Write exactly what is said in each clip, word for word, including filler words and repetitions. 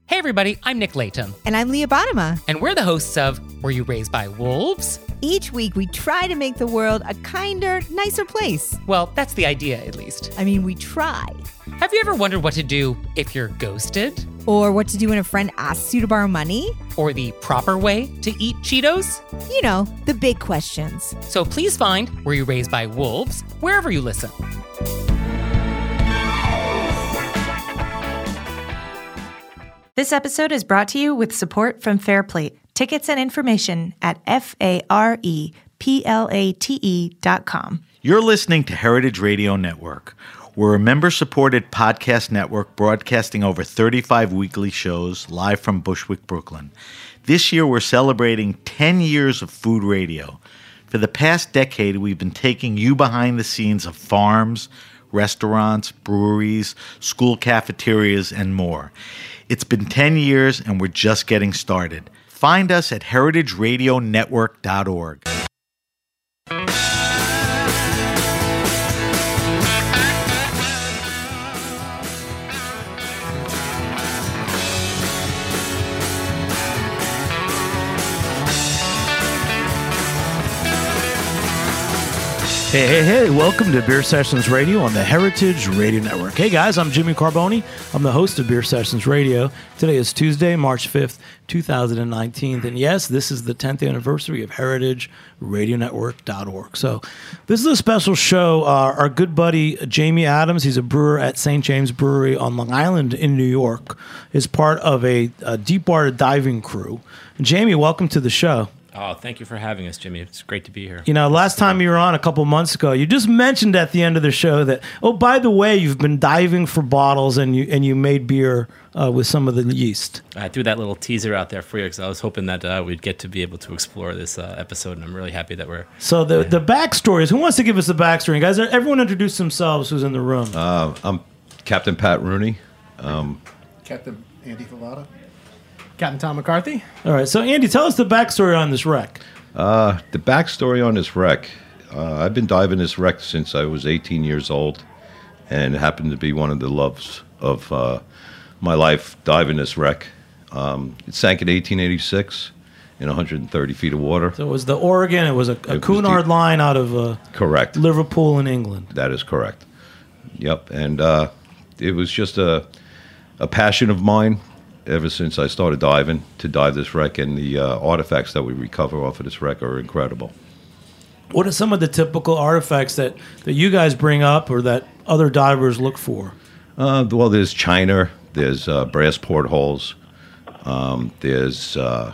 Hey everybody, I'm Nick Layton. And I'm Leah Bottima. And we're the hosts of Were You Raised by Wolves? Each week we try to make the world a kinder, nicer place. Well, that's the idea, at least. I mean, we try. Have you ever wondered what to do if you're ghosted? Or what to do when a friend asks you to borrow money? Or the proper way to eat Cheetos? You know, the big questions. So please find Were You Raised by Wolves wherever you listen. This episode is brought to you with support from Fairplate. Tickets and information at F A R E P L A T E dot com. You're listening to Heritage Radio Network. We're a member-supported podcast network broadcasting over thirty-five weekly shows live from Bushwick, Brooklyn. This year, we're celebrating ten years of food radio. For the past decade, we've been taking you behind the scenes of farms, restaurants, breweries, school cafeterias, and more. It's been ten years, and we're just getting started. Find us at heritage radio network dot org. Hey, hey, hey, welcome to Beer Sessions Radio on the Heritage Radio Network. Hey guys, I'm Jimmy Carboni. I'm the host of Beer Sessions Radio. Today is Tuesday, March fifth, two thousand nineteen. And yes, this is the tenth anniversary of heritage radio network dot org. So this is a special show. Uh, our good buddy Jamie Adams, he's a brewer at Saint James Brewery on Long Island in New York, is part of a, a deep water diving crew. Jamie, welcome to the show. Oh, thank you for having us, Jimmy. It's great to be here. You know, last time you were on a couple months ago, you just mentioned at the end of the show that, oh, by the way, you've been diving for bottles and you and you made beer uh, with some of the yeast. I threw that little teaser out there for you because I was hoping that uh, we'd get to be able to explore this uh, episode, and I'm really happy that we're... So the, the backstory is, who wants to give us the backstory? Guys, everyone introduce themselves who's in the room. Uh, I'm Captain Pat Rooney. Um, Captain Andy Favada. Captain Tom McCarthy. All right, so Andy, tell us the backstory on this wreck. uh, the backstory on this wreck. Uh, I've been diving this wreck since I was eighteen years old, and it happened to be one of the loves of uh, my life, diving this wreck. Um, it sank in eighteen eighty-six in one hundred thirty feet of water. So it was the Oregon, it was a, a It was Cunard the- line out of uh, Correct. Liverpool in England. That is correct. Yep, and uh, it was just a, a passion of mine ever since I started diving, to dive this wreck, and the uh, artifacts that we recover off of this wreck are incredible. What are some of the typical artifacts that, that you guys bring up or that other divers look for? Uh, well, there's china, there's uh, brass portholes, um, there's uh,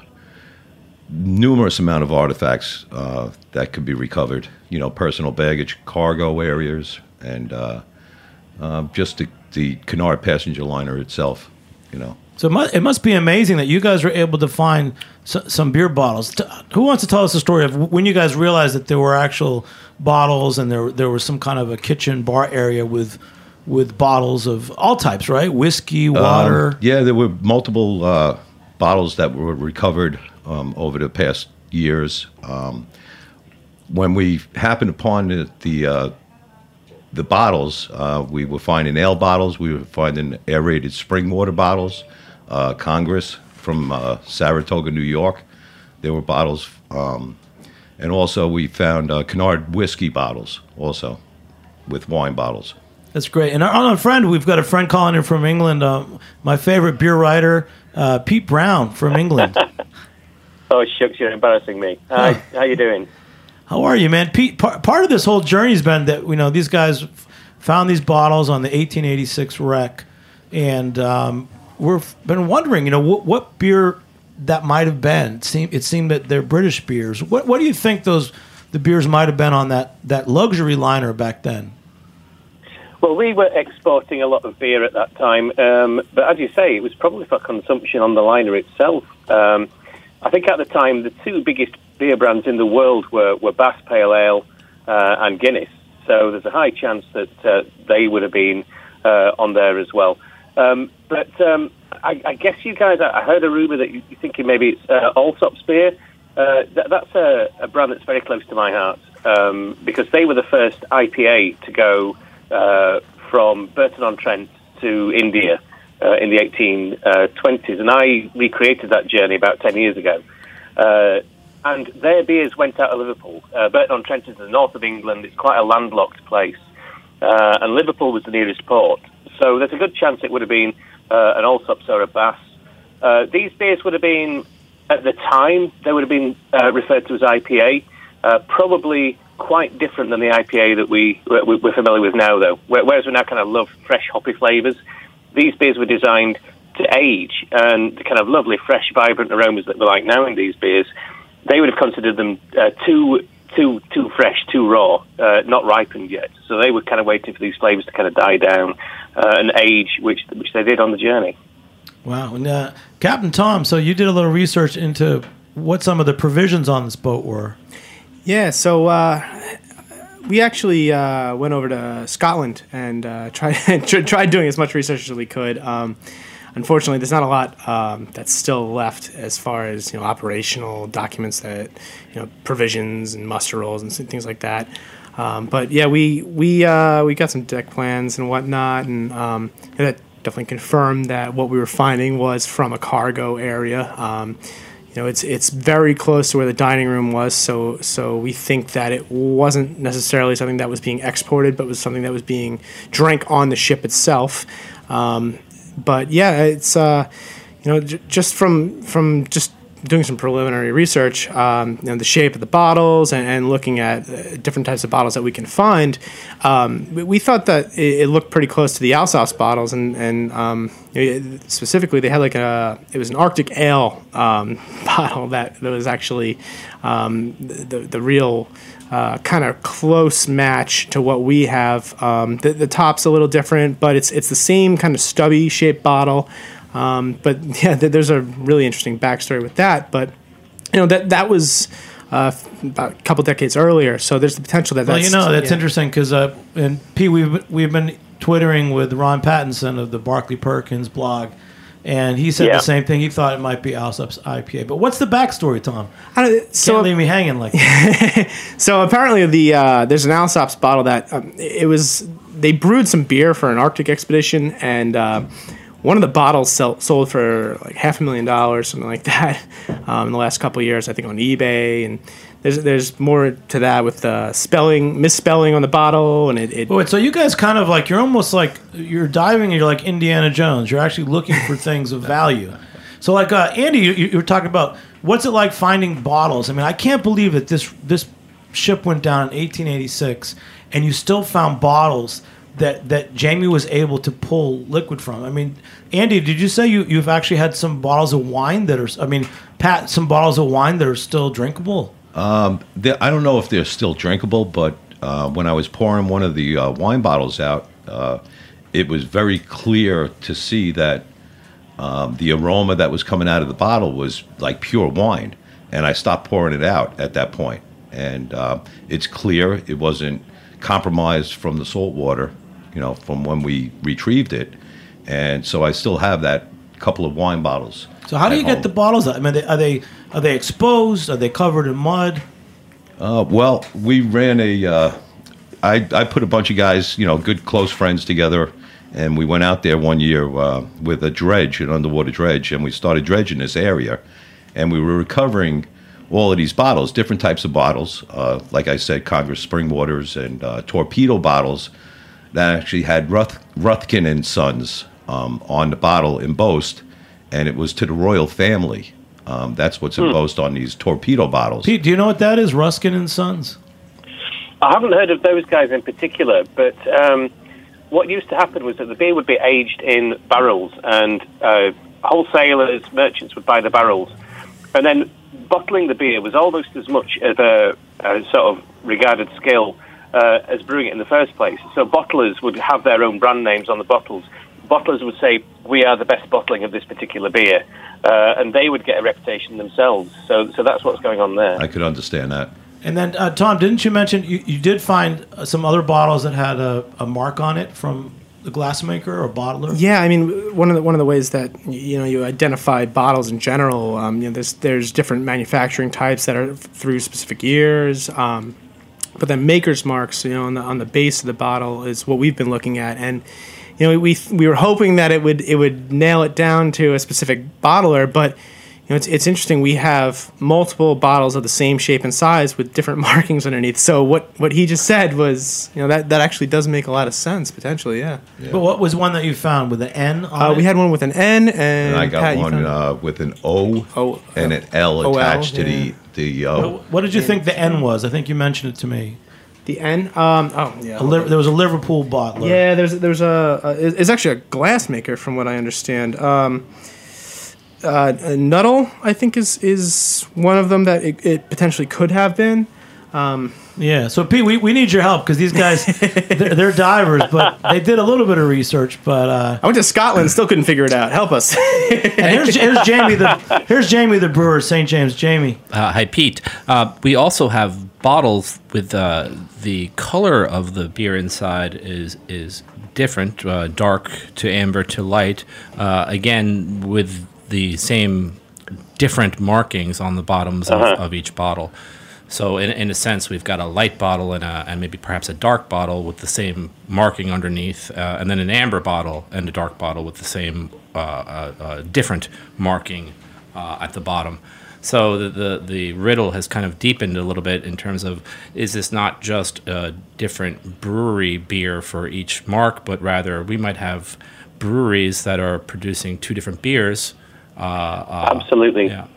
numerous amount of artifacts uh, that could be recovered. You know, personal baggage, cargo areas, and uh, uh, just the, the Cunard passenger liner itself, you know. So it must, it must be amazing that you guys were able to find s- some beer bottles. T- who wants to tell us the story of when you guys realized that there were actual bottles and there there was some kind of a kitchen bar area with with bottles of all types, right? Whiskey, water. Um, yeah, there were multiple uh, bottles that were recovered um, over the past years. Um, when we happened upon the the, uh, the bottles, uh, we were finding ale bottles. We were finding aerated spring water bottles. Uh, Congress from uh, Saratoga, New York. There were bottles. Um, and also we found uh, Cunard whiskey bottles also with wine bottles. That's great. And on our friend, we've got a friend calling in from England, uh, my favorite beer writer, uh, Pete Brown from England. Oh, shucks, you're embarrassing me. Hi, how you doing? How are you, man? Pete, par- part of this whole journey has been that, you know, these guys f- found these bottles on the eighteen eighty-six wreck, and um, we've been wondering, you know, what, what beer that might have been. It seemed, it seemed that they're British beers. What, what do you think those the beers might have been on that, that luxury liner back then? Well, we were exporting a lot of beer at that time, um, but as you say, it was probably for consumption on the liner itself. Um, I think at the time, the two biggest beer brands in the world were, were Bass Pale Ale uh, and Guinness, so there's a high chance that uh, they would have been uh, on there as well. Um, but um, I, I guess you guys, I heard a rumour that you're thinking maybe it's uh, Allsop's beer. Uh, th- that's a, a brand that's very close to my heart um, because they were the first I P A to go uh, from Burton-on-Trent to India. uh, in the eighteen twenties, and I recreated that journey about ten years ago. Uh, and their beers went out of Liverpool. Uh, Burton-on-Trent is in the north of England. It's quite a landlocked place. Uh, and Liverpool was the nearest port. So there's a good chance it would have been uh, an Allsops or a Bass. Uh, these beers would have been, at the time, they would have been uh, referred to as I P A. Uh, probably quite different than the I P A that we, we're familiar with now, though. Whereas we now kind of love fresh, hoppy flavours, these beers were designed to age, and the kind of lovely, fresh, vibrant aromas that we like now in these beers, they would have considered them uh, too too too fresh, too raw, uh, not ripened yet. So they were kind of waiting for these flavours to kind of die down uh, and age, which which they did on the journey. Wow. And, uh, Captain Tom, so you did a little research into what some of the provisions on this boat were. Yeah, so uh, we actually uh, went over to Scotland and uh, tried tried doing as much research as we could. Um, Unfortunately, there's not a lot um, that's still left as far as, you know, operational documents that, you know, provisions and muster rolls and things like that. Um, but yeah, we we uh, we got some deck plans and whatnot, and um, that definitely confirmed that what we were finding was from a cargo area. Um, you know, it's it's very close to where the dining room was, so so we think that it wasn't necessarily something that was being exported, but was something that was being drank on the ship itself. Um, But yeah, it's uh, you know j- just from from just doing some preliminary research, um, you know, the shape of the bottles and, and looking at uh, different types of bottles that we can find, um, we, we thought that it, it looked pretty close to the Allsops bottles, and and um, it, specifically they had like a it was an Arctic Ale um, bottle that, that was actually um, the the real. Uh, kind of close match to what we have. Um, the, the top's a little different, but it's it's the same kind of stubby shaped bottle. Um, but yeah, th- there's a really interesting backstory with that. But you know that that was uh, about a couple decades earlier, so there's the potential that. Well, that's, you know that's yeah. interesting because uh, and P, we've we've been twittering with Ron Pattinson of the Barclay Perkins blog. And he said yeah. the same thing. He thought it might be Allsops I P A. But what's the backstory, Tom? I don't, so, Can't leave me hanging like that. So apparently the uh, there's an Allsops bottle that um, it was they brewed some beer for an Arctic expedition, and uh, one of the bottles sell, sold for like half a million dollars, something like that, um, in the last couple of years. I think on eBay, and there's there's more to that with uh, spelling misspelling on the bottle, and it. it Wait, so you guys kind of like you're almost like you're diving, and you're like Indiana Jones. You're actually looking for things of value. So like uh, Andy, you, you were talking about what's it like finding bottles. I mean, I can't believe that this this ship went down in eighteen eighty-six, and you still found bottles that that Jamie was able to pull liquid from. I mean, Andy, did you say you you've actually had some bottles of wine that are? I mean, Pat, some bottles of wine that are still drinkable. Um, I don't know if they're still drinkable, but uh, when I was pouring one of the uh, wine bottles out, uh, it was very clear to see that um, the aroma that was coming out of the bottle was like pure wine. And I stopped pouring it out at that point. And uh, it's clear it wasn't compromised from the salt water, you know, from when we retrieved it. And so I still have that couple of wine bottles. So how do you home. get the bottles out? I mean, are they are they exposed? Are they covered in mud? Uh, well, we ran a. Uh, I I put a bunch of guys, you know, good close friends together, and we went out there one year uh, with a dredge, an underwater dredge, and we started dredging this area, and we were recovering all of these bottles, different types of bottles, uh, like I said, Congress Spring Waters and uh, torpedo bottles that actually had Ruth, Ruthkin and Sons um, on the bottle embossed, and it was to the royal family. Um, that's what's embossed on these torpedo bottles. Pete, do you know what that is? Ruskin and Sons? I haven't heard of those guys in particular, but um, what used to happen was that the beer would be aged in barrels, and uh, wholesalers, merchants would buy the barrels. And then bottling the beer was almost as much of a, a sort of regarded skill uh, as brewing it in the first place. So bottlers would have their own brand names on the bottles. Bottlers would say, we are the best bottling of this particular beer. Uh, and they would get a reputation themselves. So so that's what's going on there. I could understand that. And then, uh, Tom, didn't you mention you, you did find uh, some other bottles that had a, a mark on it from the glassmaker or bottler? Yeah, I mean, one of the one of the ways that you know you identify bottles in general, um, you know, there's there's different manufacturing types that are through specific years, um, but then maker's marks, you know, on the on the base of the bottle is what we've been looking at, and you know, we we were hoping that it would it would nail it down to a specific bottler, but you know, it's it's interesting. We have multiple bottles of the same shape and size with different markings underneath. So what, what he just said was, you know, that, that actually does make a lot of sense potentially. Yeah. Yeah. But what was one that you found with an N on Uh, it? we had one with an N, and, And I got Pat, you one found- uh, with an O, O- and an L O L, attached to yeah. the the. Uh, What- What did you think the N was? I think you mentioned it to me. the N. Um, oh yeah. A Liv- there was a Liverpool bottler. Yeah, there's there's a, a it's actually a glass maker from what I understand. Um, uh, Nuttall, I think is is one of them that it, it potentially could have been. Um, Yeah, so Pete, we, we need your help because these guys, they're, they're divers, but they did a little bit of research. But uh, I went to Scotland, still couldn't figure it out. Help us. and here's, here's Jamie the here's Jamie the brewer, Saint James. Jamie, Uh, hi, Pete. Uh, we also have bottles with uh, the color of the beer inside is is different, uh, dark to amber to light. Uh, again, with the same different markings on the bottoms of, Uh-huh. of each bottle. So in, in a sense, we've got a light bottle and, a, and maybe perhaps a dark bottle with the same marking underneath, uh, and then an amber bottle and a dark bottle with the same uh, uh, uh, different marking uh, at the bottom. So the, the the riddle has kind of deepened a little bit in terms of, is this not just a different brewery beer for each mark, but rather we might have breweries that are producing two different beers. Uh, uh, Absolutely. Yeah.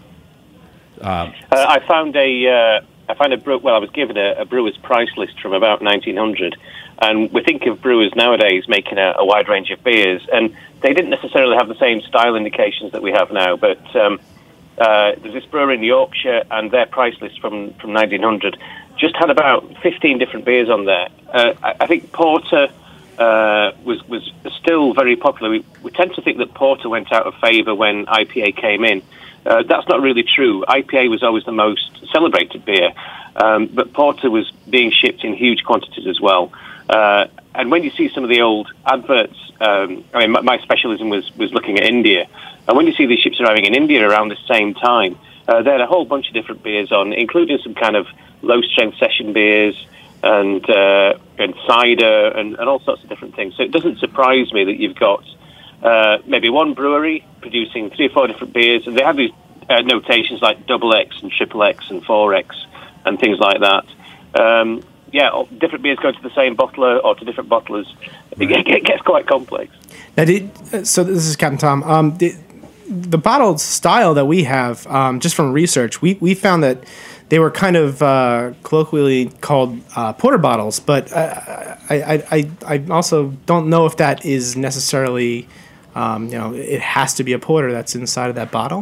Uh, I found a uh, I found a brew. Well, I was given a, a brewer's price list from about nineteen hundred, and we think of brewers nowadays making a, a wide range of beers, and they didn't necessarily have the same style indications that we have now. But um, uh, there's this brewer in Yorkshire, and their price list from from nineteen hundred just had about fifteen different beers on there. Uh, I, I think porter uh, was was still very popular. We, we tend to think that porter went out of favour when I P A came in. Uh, that's not really true. I P A was always the most celebrated beer, um, but porter was being shipped in huge quantities as well. Uh, and when you see some of the old adverts, um, I mean, my, my specialism was, was looking at India, and when you see these ships arriving in India around the same time, uh, there are a whole bunch of different beers on, including some kind of low-strength session beers and uh, and cider and, and all sorts of different things. So it doesn't surprise me that you've got Uh, maybe one brewery producing three or four different beers, and they have these uh, notations like double X and triple X and four X and things like that. Um, yeah, all- different beers go to the same bottler or to different bottlers. It, get- it gets quite complex. Now, did, uh, so this is Captain Tom. Um, the, the bottled style that we have, um, just from research, we, we found that they were kind of uh, colloquially called uh, porter bottles, but uh, I, I, I, I also don't know if that is necessarily, um, you know, it has to be a porter that's inside of that bottle.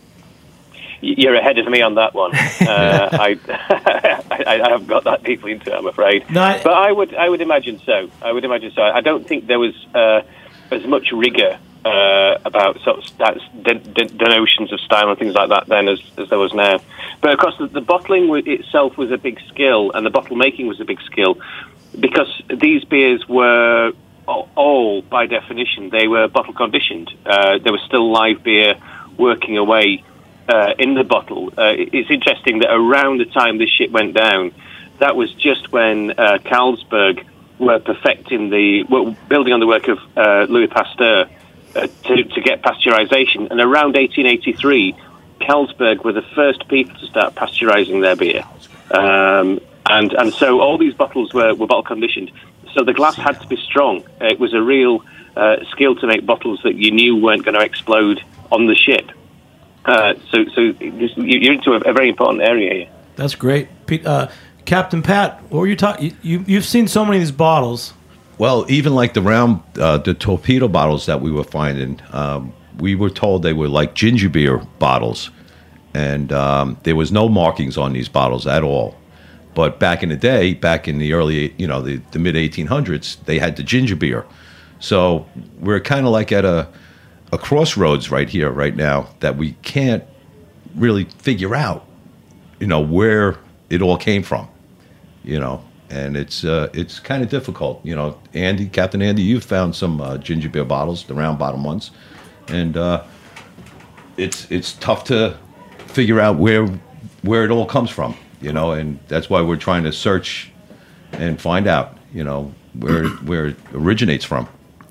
Y- You're ahead of me on that one. Uh, I, I, I haven't got that deeply into it, I'm afraid. No, I- but I would, I would imagine so. I would imagine so. I don't think there was uh, as much rigor uh, about sort of that, the, the, the notions of style and things like that then as, as there was now. But of course, the, the bottling w- itself was a big skill, and the bottle making was a big skill, because these beers were all, all by definition, they were bottle conditioned. Uh, there was still live beer working away uh, in the bottle. Uh, it's interesting that around the time this ship went down, that was just when uh, Carlsberg were perfecting the, were building on the work of uh, Louis Pasteur uh, to, to get pasteurization. And around eighteen eighty-three, Carlsberg were the first people to start pasteurizing their beer. Um, and, and so all these bottles were, were bottle conditioned. So the glass had to be strong. It was a real uh, skill to make bottles that you knew weren't going to explode on the ship. Uh, so so this, you're into a, a very important area here. that's great. Pete, uh, Captain Pat, what were you talking? You, you you've seen so many of these bottles. Well, even like the round, uh, the torpedo bottles that we were finding, um, we were told they were like ginger beer bottles, and um, there was no markings on these bottles at all. But back in the day, back in the early, you know, the, the mid eighteen hundreds, they had the ginger beer. So we're kind of like at a a crossroads right here, right now, that we can't really figure out, you know, where it all came from, you know. And it's uh, it's kind of difficult, you know. Andy, Captain Andy, you've found some uh, ginger beer bottles, the round bottom ones, and uh, it's it's tough to figure out where where it all comes from, you know. And that's why we're trying to search and find out, you know, where where it originates from,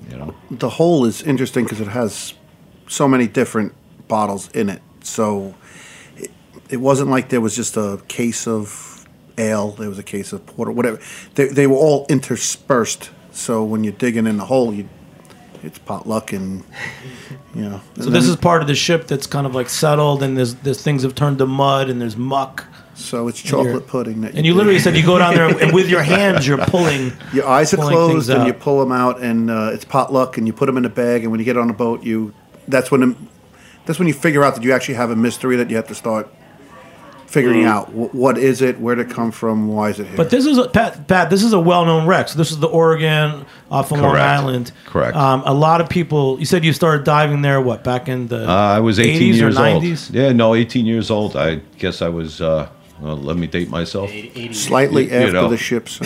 You know, The hole is interesting because it has so many different bottles in it. So it, it wasn't like there was just a case of ale, there was a case of porter, whatever. They, they were all interspersed. So when you're digging in the hole, you it's potluck and, you know. So this is part of the ship that's kind of like settled, and there's, there's things have turned to mud, and there's muck. So it's chocolate pudding. That And you literally said you go down there and with your hands you're pulling. Your eyes are pulling closed things and out. you pull them out, and uh, it's potluck, and you put them in a bag. And when you get on a boat, you that's when the, that's when you figure out that you actually have a mystery that you have to start figuring out. W- what is it? Where did it come from? Why is it here? But this is a, Pat, Pat. This is a well-known wreck. So this is the Oregon off of Long Correct. Island. Correct. Um, a lot of people. You said you started diving there. What back in the? uh, I was eighteen eighties years or nineties? old. Yeah, no, eighteen years old. I guess I was. Uh, well, let me date myself. Slightly You- you after know. the ships.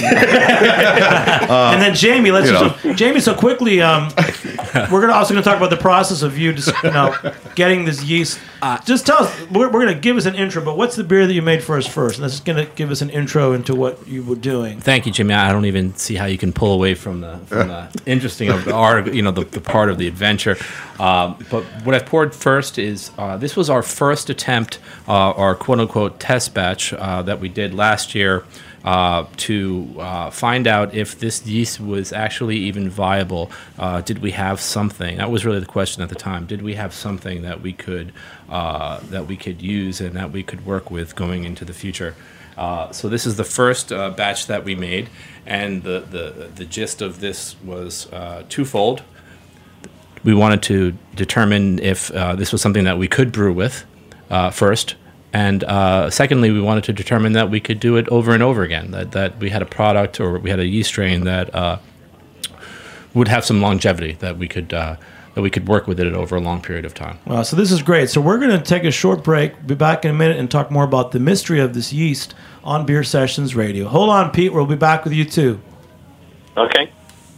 and then Jamie, let's you just, know. Jamie. So quickly, um, we're gonna also gonna talk about the process of you just you know getting this yeast. just tell us. We're, we're gonna give us an intro, but what's the beer that you made for us first? And that's just gonna give us an intro into what you were doing. Thank you, Jimmy. I don't even see how you can pull away from the from the interesting of the art, you know, the, the part of the adventure. Um, but what I've poured first is uh, this was our first attempt, uh, our quote unquote test batch uh, that we did last year uh, to uh, find out if this yeast was actually even viable. Uh, did we have something? That was really the question at the time. Did we have something that we could uh, that we could use and that we could work with going into the future? Uh, so this is the first uh, batch that we made, and the, the, the gist of this was uh, twofold. We wanted to determine if uh, this was something that we could brew with uh, first, and uh, secondly, we wanted to determine that we could do it over and over again, that, that we had a product or we had a yeast strain that uh, would have some longevity, that we could uh, that we could work with it over a long period of time. Well, so this is great. So we're going to take a short break, be back in a minute, and talk more about the mystery of this yeast on Beer Sessions Radio. Hold on, Pete. We'll be back with you, too. Okay.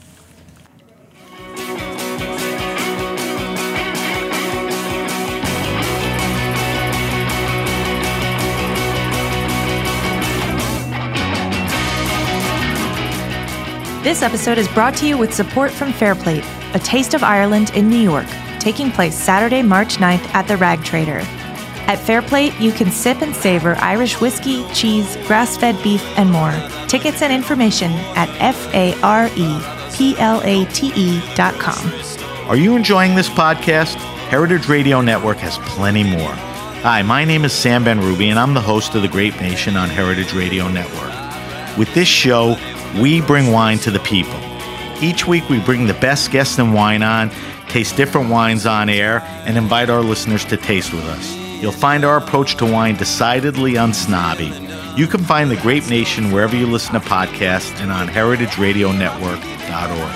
This episode is brought to you with support from Fairplate, a taste of Ireland in New York, taking place Saturday, March ninth at the Rag Trader. At Fairplate, you can sip and savor Irish whiskey, cheese, grass-fed beef, and more. Tickets and information at F A R E P L A T E dot com. Are you enjoying this podcast? Heritage Radio Network has plenty more. Hi, my name is Sam Ben-Ruby, and I'm the host of The Grape Nation on Heritage Radio Network. With this show, we bring wine to the people. Each week, we bring the best guests in wine on, taste different wines on air, and invite our listeners to taste with us. You'll find our approach to wine decidedly unsnobby. You can find The Grape Nation wherever you listen to podcasts and on heritage radio network dot org.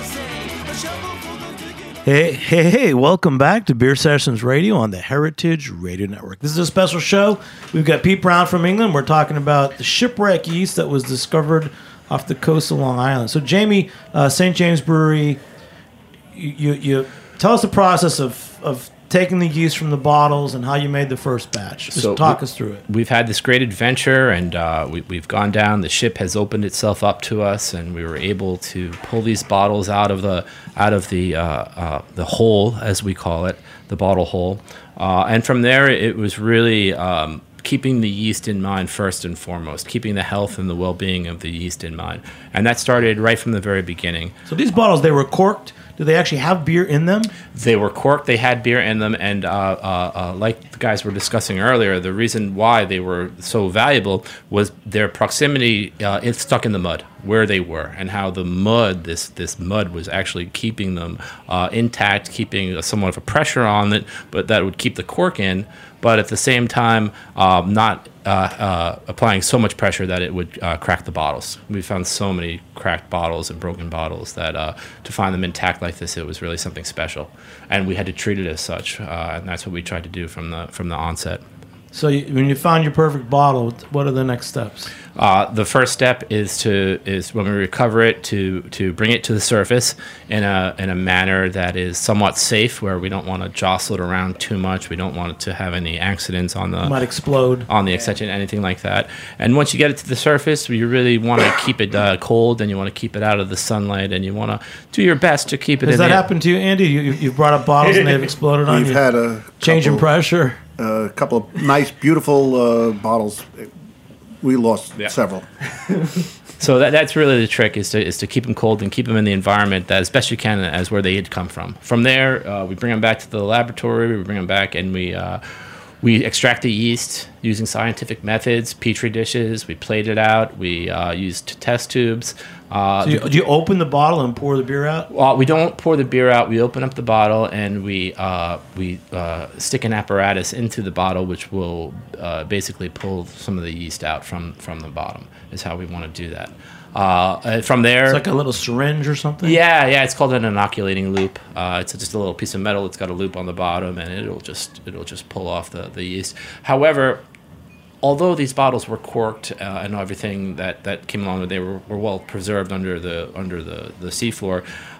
Hey, hey, hey, welcome back to Beer Sessions Radio on the Heritage Radio Network. This is a special show. We've got Pete Brown from England. We're talking about the shipwreck yeast that was discovered off the coast of Long Island. So, Jamie, uh, Saint James Brewery, you, you, you tell us the process of, of taking the yeast from the bottles and how you made the first batch. Just So talk we- us through it. We've had this great adventure, and uh, we, we've gone down. The ship has opened itself up to us, and we were able to pull these bottles out of the out of the uh, uh, the hole, as we call it, the bottle hole. Uh, and from there, it was really um, keeping the yeast in mind first and foremost, keeping the health and the well-being of the yeast in mind, and that started right from the very beginning. So these bottles, they were corked. Do they actually have beer in them? They were corked. They had beer in them, and uh, uh, uh, like the guys were discussing earlier, the reason why they were so valuable was their proximity. Uh, it's stuck in the mud where they were, and how the mud, this this mud, was actually keeping them uh, intact, keeping somewhat of a pressure on it, but that would keep the cork in, but at the same time, um, not uh, uh, applying so much pressure that it would uh, crack the bottles. We found so many cracked bottles and broken bottles that uh, to find them intact like this, it was really something special, and we had to treat it as such, uh, and that's what we tried to do from the from the onset. So you, when you found your perfect bottle, what are the next steps? Uh, the first step is to is when we recover it to to bring it to the surface in a in a manner that is somewhat safe, where we don't want to jostle it around too much. We don't want it to have any accidents on the It might explode on the extension, anything like that. And once you get it to the surface, you really want to keep it uh, cold, and you want to keep it out of the sunlight, and you want to do your best to keep it. Has in that the, happened to you, Andy? You, you've brought up bottles and they've exploded on We've you. had a change in couple- pressure. A couple of nice, beautiful uh, bottles. We lost Yeah. several. So that, that's really the trick, is to is to keep them cold and keep them in the environment that as best you can as where they had come from. From there, uh, we bring them back to the laboratory. We bring them back and we uh, we extract the yeast using scientific methods, petri dishes. We plate it out. We uh, used test tubes. Uh, So you, do you open the bottle and pour the beer out? Well, we don't pour the beer out. We open up the bottle and we uh, we uh, stick an apparatus into the bottle, which will uh, basically pull some of the yeast out from, from the bottom. Is how we want to do that. Uh, and from there, It's like a little syringe or something? yeah, yeah, it's called an inoculating loop. Uh, it's just a little piece of metal. It's got a loop on the bottom, and it'll just it'll just pull off the, the yeast. However, although these bottles were corked uh, and everything that, that came along, they were, were well preserved under the under the, the seafloor,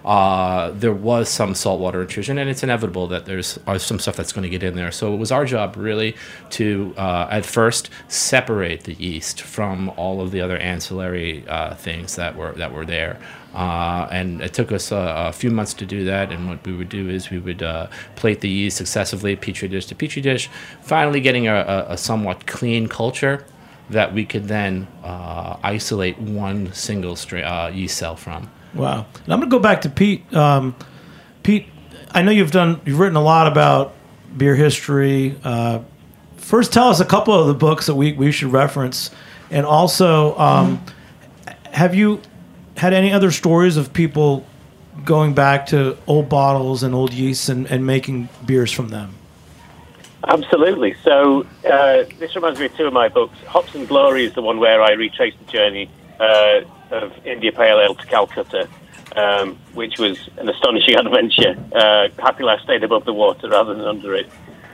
uh, there was some saltwater intrusion, and it's inevitable that there's uh, some stuff that's going to get in there. So it was our job really to, uh, at first, separate the yeast from all of the other ancillary uh, things that were that were there. Uh, and it took us a, a few months to do that. And what we would do is we would uh, plate the yeast successively, petri dish to petri dish, finally getting a, a, a somewhat clean culture that we could then uh, isolate one single stra- uh, yeast cell from. Wow. And I'm going to go back to Pete. Um, Pete, I know you've done, you've written a lot about beer history. Uh, first, tell us a couple of the books that we, we should reference. And also, um, have you had any other stories of people going back to old bottles and old yeasts and, and making beers from them? Absolutely. So uh, this reminds me of two of my books. Hops and Glory is the one where I retrace the journey uh, of India Pale Ale to Calcutta, um, which was an astonishing adventure. Uh, happily I stayed above the water rather than under it.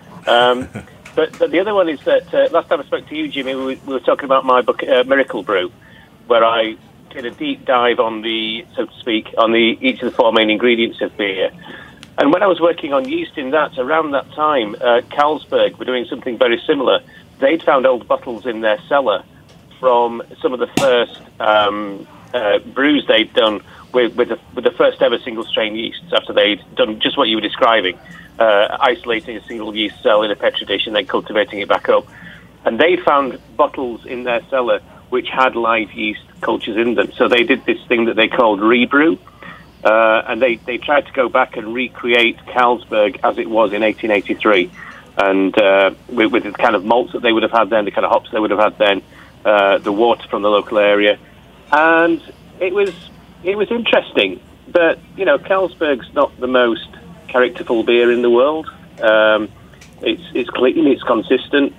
Um, but, but the other one is that uh, last time I spoke to you, Jimmy, we, we were talking about my book, uh, Miracle Brew, where I did a deep dive on the, so to speak, on the each of the four main ingredients of beer. And when I was working on yeast in that, around that time, uh, Carlsberg were doing something very similar. They'd found old bottles in their cellar from some of the first um, uh, brews they'd done with, with, the, with the first ever single strain yeasts after they'd done just what you were describing, uh, isolating a single yeast cell in a petri dish and then cultivating it back up. And they found bottles in their cellar which had live yeast cultures in them. So they did this thing that they called rebrew, uh, and they, they tried to go back and recreate Carlsberg as it was in eighteen eighty-three, and uh, with, with the kind of malts that they would have had then, the kind of hops they would have had then, uh, the water from the local area, and it was it was interesting. But you know, Carlsberg's not the most characterful beer in the world. Um, it's it's clean, it's consistent.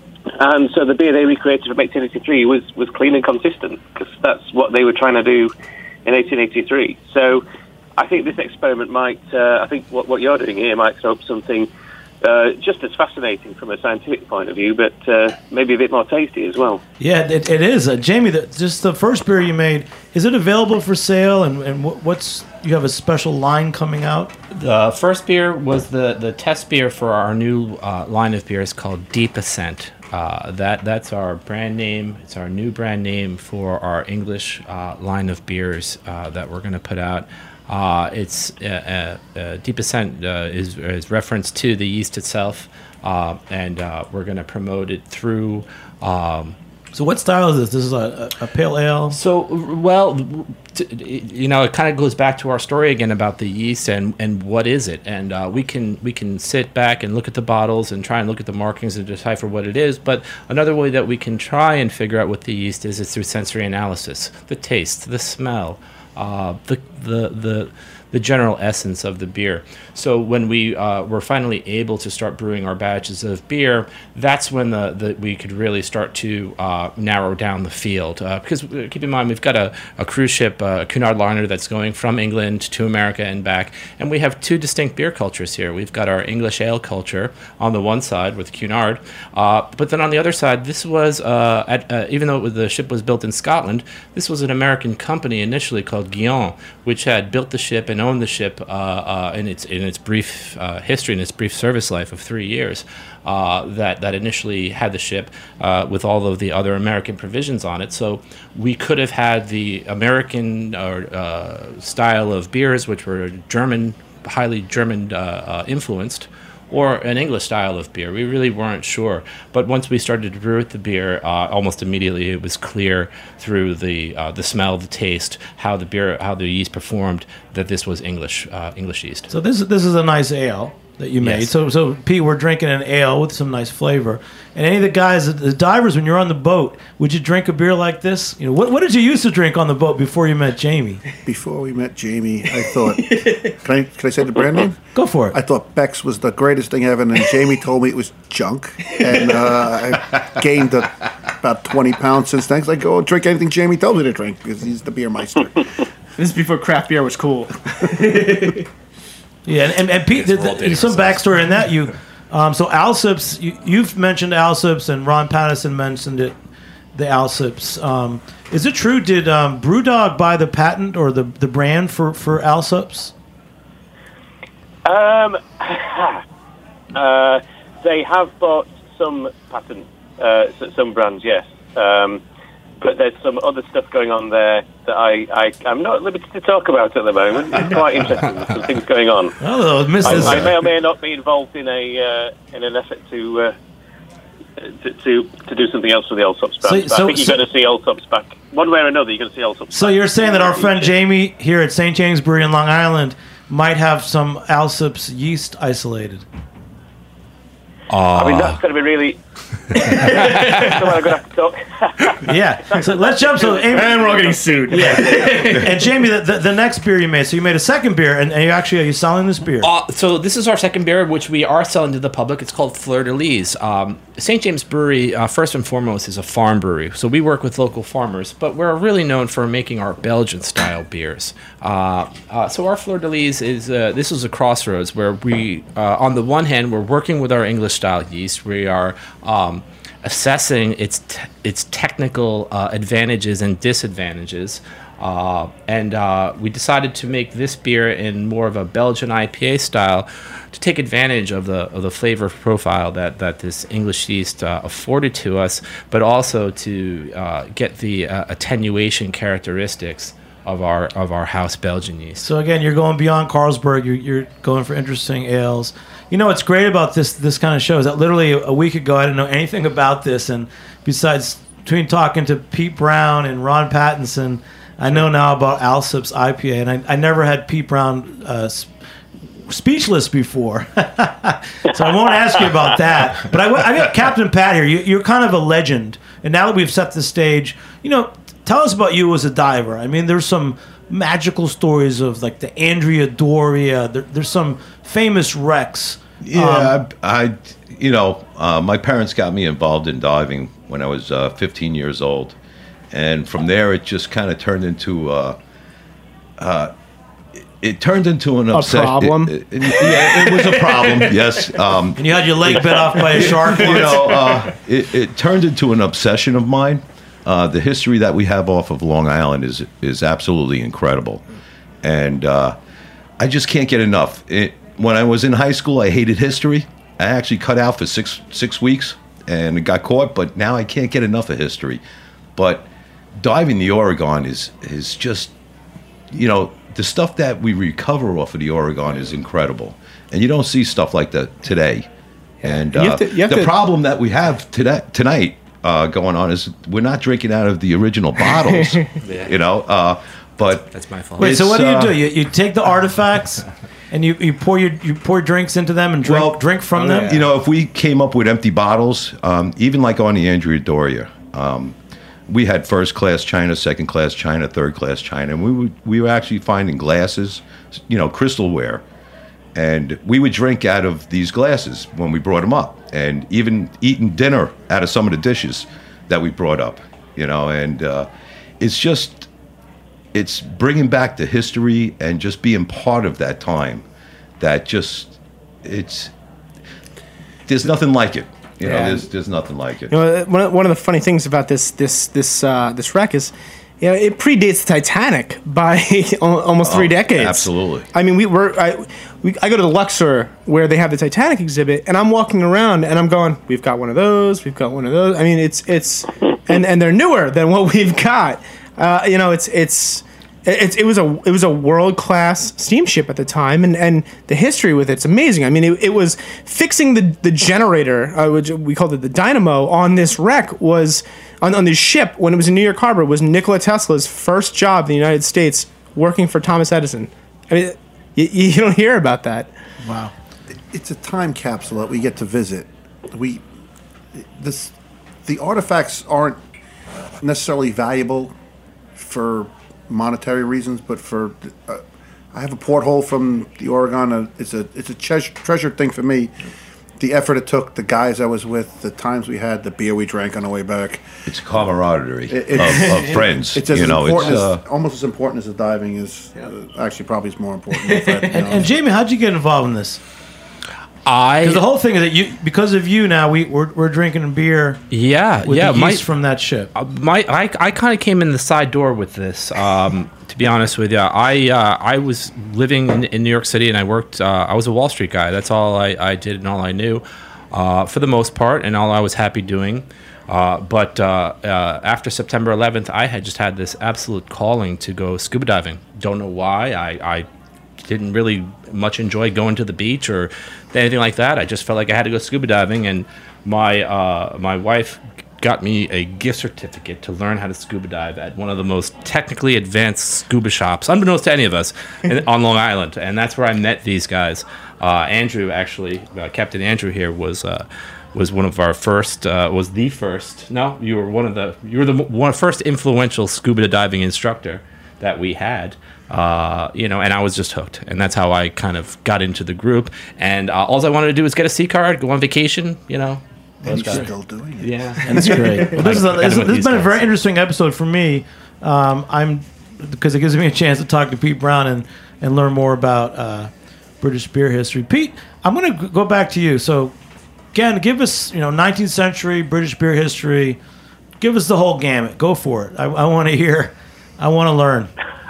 And so the beer they recreated from eighteen eighty-three was, was clean and consistent, because that's what they were trying to do in eighteen eighty-three. So I think this experiment might, uh, I think what, what you're doing here might throw up something uh, just as fascinating from a scientific point of view, but uh, maybe a bit more tasty as well. Yeah, it, it is. Uh, Jamie, the, just the first beer you made, is it available for sale? And, and what, what's, you have a special line coming out? The first beer was the, the test beer for our new uh, line of beers called Deep Ascent. Uh, that that's our brand name. It's our new brand name for our English uh, line of beers uh, that we're going to put out. Uh, it's uh, uh, uh, Deep Ascent uh, is, is reference to the yeast itself, uh, and uh, we're going to promote it through. Um, So what style is this? This is a, a, a pale ale? So, well, t- you know, it kind of goes back to our story again about the yeast and, and what is it. And uh, we can we can sit back and look at the bottles and try and look at the markings and decipher what it is. But another way that we can try and figure out what the yeast is is through sensory analysis. The taste, the smell, uh, the, the, the, the general essence of the beer. So when we uh, were finally able to start brewing our batches of beer, that's when the, the we could really start to uh, narrow down the field. Uh, because uh, keep in mind, we've got a, a cruise ship, uh, a Cunard liner that's going from England to America and back, and we have two distinct beer cultures here. We've got our English ale culture on the one side with Cunard, uh, but then on the other side, this was, uh, at, uh, even though it was, the ship was built in Scotland, this was an American company initially called Guion, which had built the ship and owned the ship uh, uh, in its in its brief uh, history, in its brief service life of three years. Uh, that that initially had the ship uh, with all of the other American provisions on it. So we could have had the American or uh, style of beers, which were German, highly German uh, uh, influenced, or an English style of beer. We really weren't sure. But once we started to brew the beer, uh, almost immediately it was clear through the uh, the smell, the taste, how the beer, how the yeast performed, that this was English uh, English yeast. So this this is a nice ale that you made. Yes. So so Pete, we're drinking an ale with some nice flavor. And any of the guys, the divers, when you're on the boat, would you drink a beer like this? You know, what what did you used to drink on the boat before you met Jamie? Before we met Jamie, I thought, can I can I say the brand name? Go for it. I thought Beck's was the greatest thing ever, and then Jamie told me it was junk, and uh, I gained a, about twenty pounds since then. 'Cause I go drink anything Jamie tells me to drink because he's the beer meister. This is before craft beer was cool. Yeah, and, and, and Pete, the, the, there's some backstory in that. You, um, so Alsips, you, you've mentioned Alsips, and Ron Patterson mentioned it, the Alsips. Um, is it true? Did um, BrewDog buy the patent or the, the brand for for Alsips? Um, uh, they have bought some patent, uh, some brands, yes. Um, but there's some other stuff going on there that I, I, I'm not at liberty to talk about at the moment. It's quite interesting. There's some things going on. Oh, Missus I, I may or may not be involved in a uh, in an effort to, uh, to to to do something else with the Alsops brand. So- So, I think so- you're going to see Alsops back. One way or another, you're going to see Alsops So back. you're saying that our friend Jamie here at Saint James Brewery in Long Island might have some Alsips yeast isolated. I mean, that's going to be really... Someone I'm going to have to talk... Yeah. So let's jump. So Amy, And we're all getting sued. Yeah. And Jamie, the, the, the next beer you made, so you made a second beer, and, and you actually are you selling this beer? Uh, so this is our second beer, which we are selling to the public. It's called Fleur de Lis. Um, Saint James Brewery, uh, first and foremost, is a farm brewery. So we work with local farmers, but we're really known for making our Belgian-style beers. Uh, uh, so our Fleur de Lis is, uh, this is a crossroads where we, uh, on the one hand, we're working with our English-style yeast. We are... Um, assessing its te- its technical uh, advantages and disadvantages, uh, and uh, we decided to make this beer in more of a Belgian I P A style to take advantage of the of the flavor profile that, that this English yeast uh, afforded to us, but also to uh, get the uh, attenuation characteristics of our of our house Belgian yeast. So again, you're going beyond Carlsberg. You're, you're going for interesting ales. You know what's great about this this kind of show is that literally a week ago I didn't know anything about this, and besides between talking to Pete Brown and Ron Pattinson, I know now about Alsips I P A, and I, I never had Pete Brown uh, sp- speechless before, so I won't ask you about that. But I, I got Captain Pat here. You, you're kind of a legend, and now that we've set the stage, you know, tell us about you as a diver. I mean, there's some magical stories of like the Andrea Doria. There, there's some famous wrecks. Yeah, Um, I, I, you know, uh, my parents got me involved in diving when I was uh, fifteen years old, and from there it just kind of turned into, uh, uh, it, it turned into an obsession. problem? It, it- yeah, it was a problem. Yes, um, and you had your leg bit off by a shark. you once. know, uh, it, it turned into an obsession of mine. Uh, the history that we have off of Long Island is is absolutely incredible, and uh, I just can't get enough. It, when I was in high school, I hated history. I actually cut out for six six weeks and got caught, but now I can't get enough of history. But diving the Oregon is is just, you know, the stuff that we recover off of the Oregon is incredible, and you don't see stuff like that today. And You uh, have to- you have the to- problem that we have today tonight. Uh, going on is we're not drinking out of the original bottles, you know. Uh, but That's my fault. Wait, so it's, what do you uh, do? You, you take the artifacts and you, you pour your you pour drinks into them and drink Well, drink from them. You know, if we came up with empty bottles, um, even like on the Andrea Doria, um, we had first class china, second class china, third class china, and we would, we were actually finding glasses, you know, crystalware, and we would drink out of these glasses when we brought them up, and even eating dinner out of some of the dishes that we brought up, you know, and uh, it's just it's bringing back the history and just being part of that time. That just it's there's nothing like it. You know, Yeah. there's there's nothing like it. You know, one of, one of the funny things about this this this uh, this wreck is, you know, it predates the Titanic by al- almost three Oh, decades. absolutely. I mean, we were I, we, I go to the Luxor where they have the Titanic exhibit, and I'm walking around and I'm going, we've got one of those, we've got one of those. I mean, it's it's and and they're newer than what we've got. Uh, you know, it's it's. It, it was a it was a world class steamship at the time, and, and the history with it's amazing. I mean, it, it was fixing the the generator, uh, which we called it the dynamo, on this wreck was on on this ship when it was in New York Harbor was Nikola Tesla's first job in the United States, working for Thomas Edison. I mean, you, you don't hear about that. Wow. It's a time capsule that we get to visit. We this the artifacts aren't necessarily valuable for monetary reasons, but for uh, I have a porthole from the Oregon. Uh, it's a it's a tre- treasure thing for me. The effort it took, the guys I was with, the times we had, the beer we drank on the way back. It's camaraderie It- it- of, of friends. It's as you know, important it's as, uh, almost as important as the diving is. Uh, actually, probably is more important. If I had to be And, and honest. Jamie, how'd you get involved in this? I Because the whole thing is that you, because of you, now we we're, we're drinking beer. yeah With yeah the my yeast from that ship. Uh, my I, I kind of came in the side door with this. Um, to be honest with you, I uh, I was living in, in New York City, and I worked. Uh, I was a Wall Street guy. That's all I, I did and all I knew, uh, for the most part, and all I was happy doing. Uh, but uh, uh, after September eleventh, I had just had this absolute calling to go scuba diving. Don't know why. I, I didn't really much enjoy going to the beach or anything like that. I just felt like I had to go scuba diving, and my uh, my wife got me a gift certificate to learn how to scuba dive at one of the most technically advanced scuba shops, unbeknownst to any of us, in, on Long Island. And that's where I met these guys. Uh, Andrew, actually, uh, Captain Andrew here was uh, was one of our first, uh, was the first. No, you were one of the, you were the one first influential scuba diving instructor that we had. Uh, you know, and I was just hooked, and that's how I kind of got into the group. And uh, all I wanted to do was get a C card, go on vacation. You know, and you're still doing it. yeah, That's great. Well, this is a, Got this, him with this has these been a guys. very interesting episode for me. Um, I'm because it gives me a chance to talk to Pete Brown and, and learn more about uh, British beer history. Pete, I'm going to go back to you. So, again, give us you know nineteenth century British beer history. Give us the whole gamut. Go for it. I, I want to hear. I want to learn.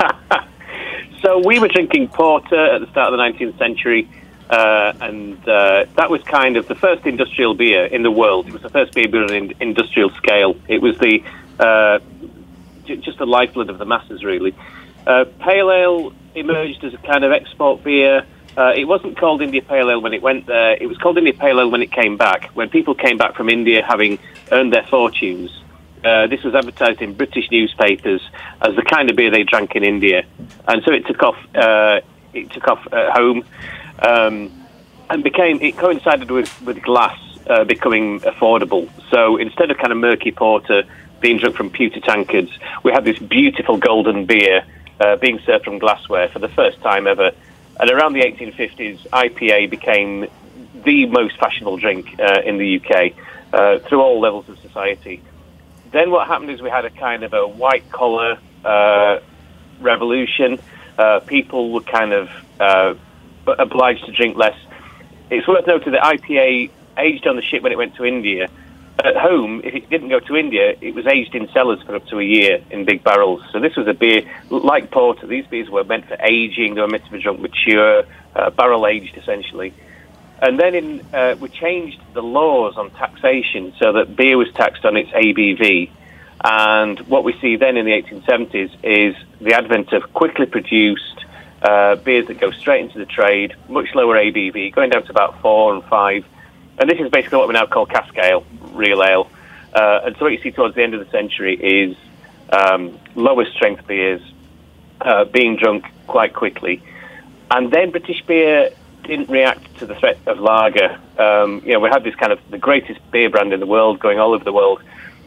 So we were drinking porter at the start of the nineteenth century, uh, and uh, that was kind of the first industrial beer in the world. It was the first beer brewed on an industrial scale. It was the uh, j- just the lifeblood of the masses, really. Uh, Pale Ale emerged as a kind of export beer. Uh, it wasn't called India Pale Ale when it went there. It was called India Pale Ale when it came back. When people came back from India having earned their fortunes, Uh, this was advertised in British newspapers as the kind of beer they drank in India, and so it took off. Uh, it took off at home, um, and became. It coincided with with glass uh, becoming affordable. So instead of kind of murky porter being drunk from pewter tankards, we had this beautiful golden beer uh, being served from glassware for the first time ever. And around the eighteen fifties, I P A became the most fashionable drink uh, in the U K uh, through all levels of society. Then what happened is we had a kind of a white-collar uh, revolution. Uh, people were kind of uh, obliged to drink less. It's worth noting that I P A aged on the ship when it went to India. At home, if it didn't go to India, it was aged in cellars for up to a year in big barrels. So this was a beer, like porter, these beers were meant for aging. They were meant to be drunk mature, uh, barrel-aged, essentially. And then in, uh, we changed the laws on taxation so that beer was taxed on its A B V. And what we see then in the eighteen seventies is the advent of quickly produced uh, beers that go straight into the trade, much lower A B V, going down to about four and five. And this is basically what we now call cask ale, real ale. Uh, and so what you see towards the end of the century is um, lower strength beers uh, being drunk quite quickly. And then British beer didn't react to the threat of lager. Um, you know, we had this kind of the greatest beer brand in the world going all over the world.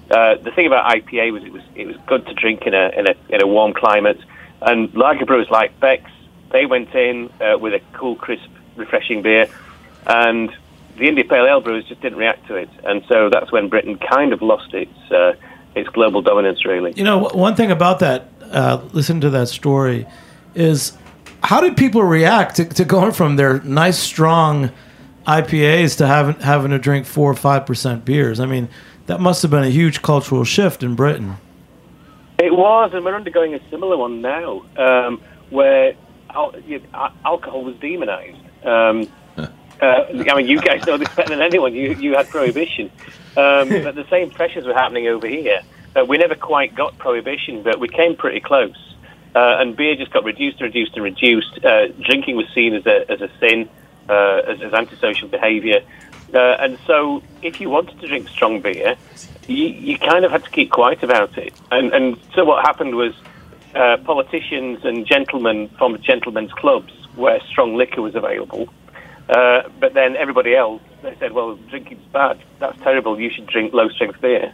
Uh, the thing about I P A was it was it was good to drink in a in a in a warm climate, and lager brewers like Beck's, they went in uh, with a cool, crisp, refreshing beer, and the India Pale Ale brewers just didn't react to it, and so that's when Britain kind of lost its uh, its global dominance. Really, You know, one thing about that, uh, listen to that story, is how did people react to, to going from their nice, strong I P As to having having to drink four or five percent beers? I mean, that must have been a huge cultural shift in Britain. it was, and we're undergoing a similar one now, um, where al- you know, alcohol was demonized. Um, Uh, I mean, you guys know this better than anyone. You you had prohibition, um, but the same pressures were happening over here. Uh, we never quite got prohibition, but we came pretty close. Uh, and beer just got reduced and reduced and reduced. Uh, drinking was seen as a as a sin, uh, as, as antisocial behaviour. Uh, and so, if you wanted to drink strong beer, you, you kind of had to keep quiet about it. And, and so, what happened was uh, politicians and gentlemen formed gentlemen's clubs where strong liquor was available. Uh, but then everybody else, they said, well, drinking's bad. That's terrible. You should drink low-strength beer.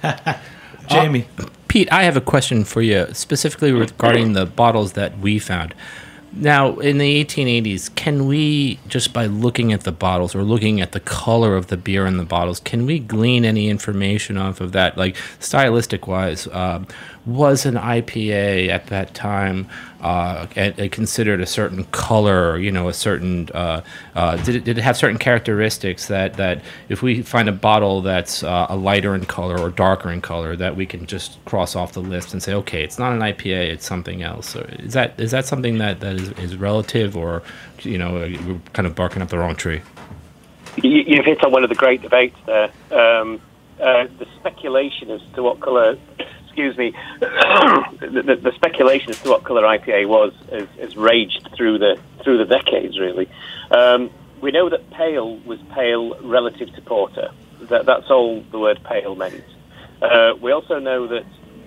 Jamie. Uh, Pete, I have a question for you, specifically regarding the bottles that we found. Now, in the eighteen eighties, can we, just by looking at the bottles or looking at the color of the beer in the bottles, can we glean any information off of that? Like, stylistic-wise, um, was an I P A at that time uh, a, a considered a certain color, you know, a certain, uh, uh, did, it, did it have certain characteristics that, that if we find a bottle that's uh, a lighter in color or darker in color, that we can just cross off the list and say, okay, it's not an I P A, it's something else? So is that is that something that, that is, is relative, or, you know, we're kind of barking up the wrong tree? You, you've hit on one of the great debates there. Um, uh, the speculation as to what colour... Excuse me. the, the, the speculation as to what colour I P A was has, has raged through the through the decades. Really, um, we know that pale was pale relative to porter. That, that's all the word pale meant. Uh, we also know that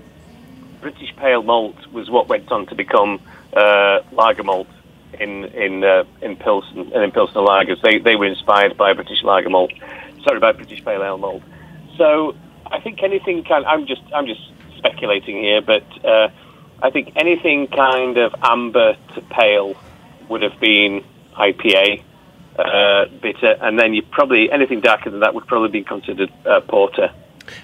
British pale malt was what went on to become uh, lager malt in in uh, in Pilsen and in Pilsner lagers. They they were inspired by British lager malt. Sorry, by British pale ale malt. So I think anything can. I'm just I'm just. speculating here, but uh, I think anything kind of amber to pale would have been I P A uh, bitter, and then you probably anything darker than that would probably be considered uh, porter.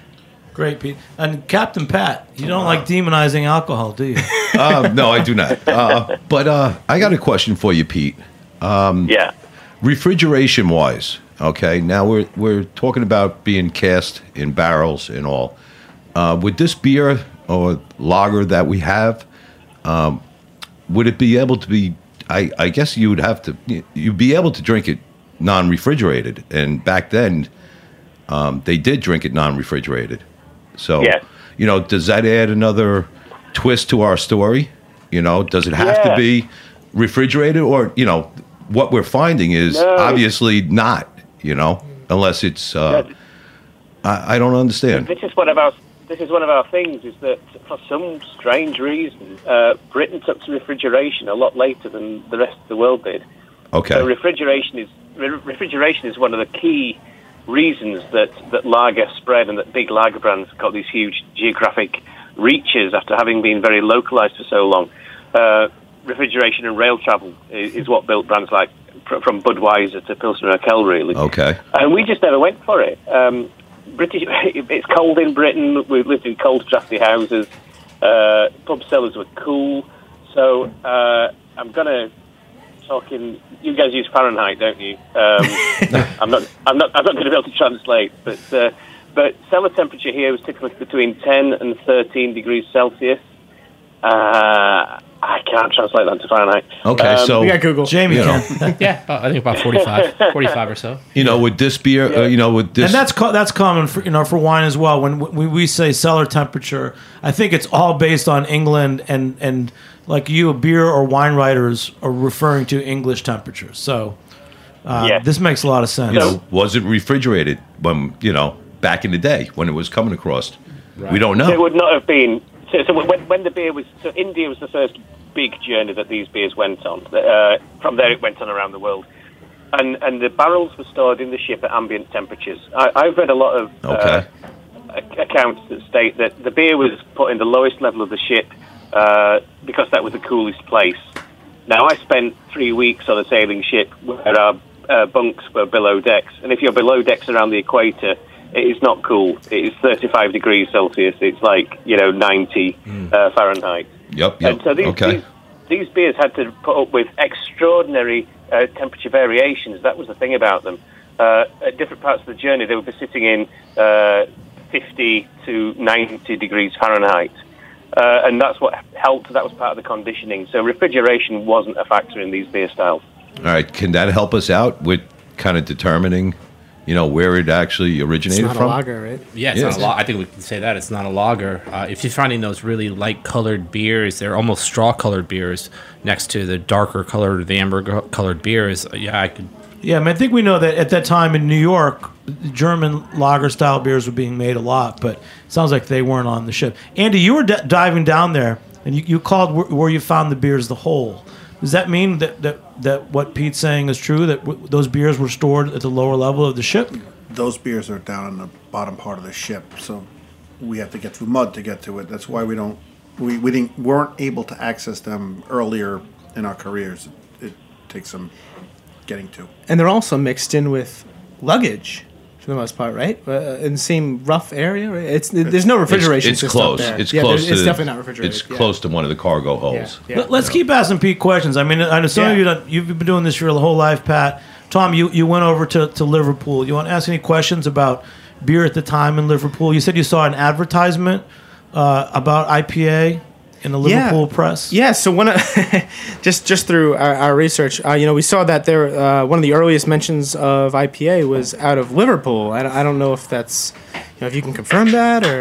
Great, Pete. And Captain Pat, you don't like demonizing alcohol, do you? uh, no, I do not. Uh, but uh, I got a question for you, Pete. Um, yeah. Refrigeration-wise, okay. Now we're we're talking about being cast in barrels and all. Uh, with this beer or lager that we have, um, would it be able to be? I, I guess you would have to. You'd be able to drink it non-refrigerated, and back then, um, they did drink it non-refrigerated. So, yeah. you know, does that add another twist to our story? You know, does it have yeah. to be refrigerated, or you know, what we're finding is no. obviously not. You know, unless it's. Uh, no. I, I don't understand. This is one of our. This is one of our things, is that for some strange reason, uh, Britain took to refrigeration a lot later than the rest of the world did. Okay. So refrigeration is re- refrigeration is one of the key reasons that, that lager spread and that big lager brands got these huge geographic reaches after having been very localized for so long. Uh, refrigeration and rail travel is, is what built brands like pr- from Budweiser to Pilsner Urquell, really. Okay. And we just never went for it. Um, British, it's cold in Britain. We lived in cold, drafty houses. Uh, pub cellars were cool. So uh, I'm gonna talk in. You guys use Fahrenheit, don't you? Um, I'm not. I'm not. I'm not going to be able to translate. But uh, but cellar temperature here was typically between ten and thirteen degrees Celsius. Uh, I can't translate that to Fahrenheit. Okay, um, so We got Google. Jamie You know. can. Yeah, about, I think about forty-five, forty-five or so. you know, with this beer, uh, you know, with this, And that's co- that's common for you know for wine as well. When we, we say cellar temperature, I think it's all based on England, and and like you, beer or wine writers are referring to English temperatures. So uh, Yeah. this makes a lot of sense. you know, wasn't refrigerated when you know back in the day when it was coming across. We don't know. It would not have been. So, so when, when the beer was, so India was the first big journey that these beers went on. Uh, from there, it went on around the world, and and the barrels were stored in the ship at ambient temperatures. I, I've read a lot of Okay. uh, accounts that state that the beer was put in the lowest level of the ship uh, because that was the coolest place. Now, I spent three weeks on a sailing ship where our uh, bunks were below decks, and if you're below decks around the equator, it is not cool. It is thirty-five degrees Celsius. It's like, you know, ninety mm. uh, Fahrenheit. Yep, yep. And so these, okay. these, these beers had to put up with extraordinary uh, temperature variations. That was the thing about them. Uh, at different parts of the journey, they would be sitting in uh, fifty to ninety degrees Fahrenheit. Uh, and that's what helped. That was part of the conditioning. So refrigeration wasn't a factor in these beer styles. All right. Can that help us out with kind of determining, you know, where it actually originated it's not from? a lager, right? Yeah, it's yeah. not a lager. I think we can say that. It's not a lager. Uh, if you're finding those really light-colored beers, they're almost straw-colored beers next to the darker-colored, the amber-colored beers, yeah, I could... Yeah, I mean, I think we know that at that time in New York, German lager-style beers were being made a lot, but it sounds like they weren't on the ship. Andy, you were d- diving down there, and you, you called where, where you found the beers the hole. Does that mean that, that, that what Pete's saying is true, that w- those beers were stored at the lower level of the ship? Those beers are down in the bottom part of the ship, so we have to get through mud to get to it. That's why we don't we, we didn't weren't able to access them earlier in our careers. It, it takes some getting to. And they're also mixed in with luggage for the most part, right? Uh, in the same rough area, right? It's there's no refrigeration. It's, it's system close. there. It's yeah, close. To it's the, definitely not refrigerated. It's yeah. close to one of the cargo holes. Yeah, yeah. Let, let's you keep asking Pete questions. I mean, I know some Yeah. of you don't, you've been doing this your whole life, Pat. Tom, you, you went over to, to Liverpool. You want to ask any questions about beer at the time in Liverpool? You said you saw an advertisement uh, about I P A in the Liverpool yeah. press. Yeah. So one, of, just just through our, our research, uh, you know, we saw that there uh, one of the earliest mentions of I P A was out of Liverpool. I, don't- I don't know if that's, you know, if you can confirm that or.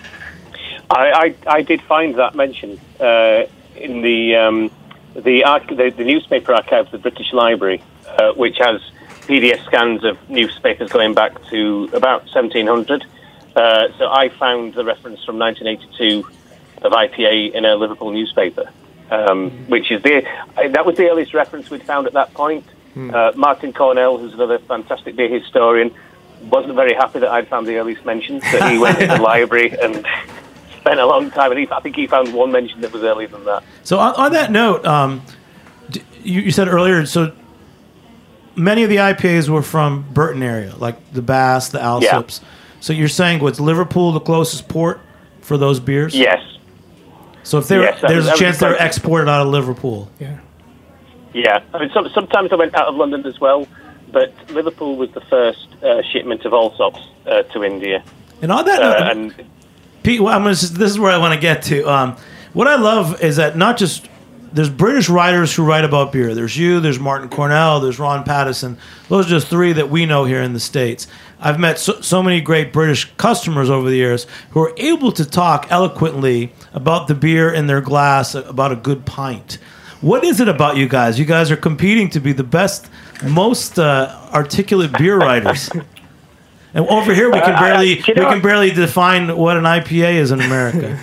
I, I, I did find that mention uh, in the, um, the, arch- the the newspaper archives of the British Library, uh, which has P D F scans of newspapers going back to about seventeen hundred. Uh, so I found the reference from nineteen eighty-two of I P A in a Liverpool newspaper, um, which is the uh, that was the earliest reference we'd found at that point. Uh, Martin Cornell, who's another fantastic beer historian, wasn't very happy that I'd found the earliest mention, so he went to the library and spent a long time, and he, I think he found one mention that was earlier than that. So on, on that note, um, d- you, you said earlier, so many of the I P As were from Burton area, like the Bass, the Alsops. Yeah. So you're saying, was Liverpool the closest port for those beers? Yes. So if they're, Yes, that there's was- a that was chance they're correct. exported out of Liverpool. Yeah. Yeah, I mean, some, sometimes I went out of London as well, but Liverpool was the first uh, shipment of Allsops uh, to India. And on that note, Uh, and Pete, well, I'm gonna, this is where I want to get to. Um, what I love is that not just there's British writers who write about beer. There's you, there's Martin Cornell, there's Ron Pattison. Those are just three that we know here in the States. I've met so, so many great British customers over the years who are able to talk eloquently about the beer in their glass, about a good pint. What is it about you guys? You guys are competing to be the best, most uh, articulate beer writers. And over here, we can Uh, barely uh, you we know- can barely define what an I P A is in America.